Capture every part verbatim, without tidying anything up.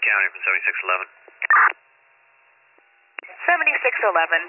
County from seventy-six eleven. seventy-six eleven.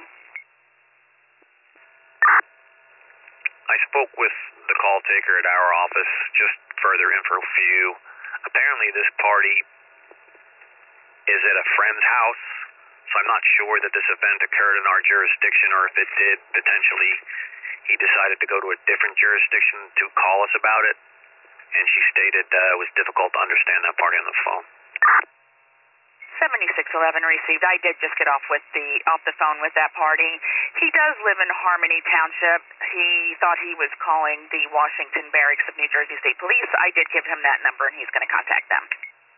I spoke with the call taker at our office, just further info for you. Apparently this party is at a friend's house, so I'm not sure that this event occurred in our jurisdiction, or if it did, potentially he decided to go to a different jurisdiction to call us about it, and she stated uh, it was difficult to understand that party on the phone. seventy-six eleven received. I did just get off with the off the phone with that party. He does live in Harmony Township. He thought he was calling the Washington Barracks of New Jersey State Police. I did give him that number, and he's going to contact them.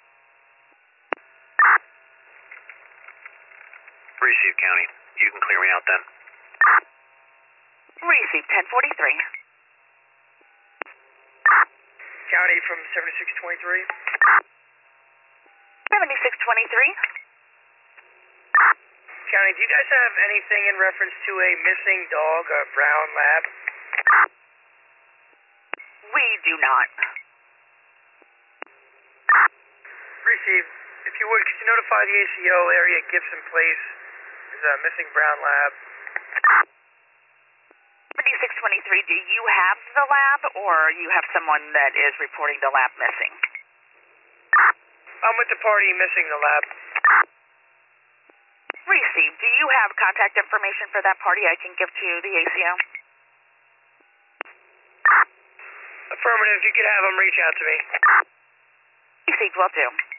Received, County. You can clear me out then. Received ten forty-three. County from seventy-six twenty-three. seventy-six twenty-three. County, do you guys have anything in reference to a missing dog, a brown lab? We do not. Received. If you would, could you notify the A C O area at Gibson Place? There's a missing brown lab. seventy-six twenty-three, do you have the lab, or you have someone that is reporting the lab missing? I'm with the party missing the lab. Received. Do you have contact information for that party I can give to the A C O? Affirmative. If you could have them reach out to me. Received. Will do.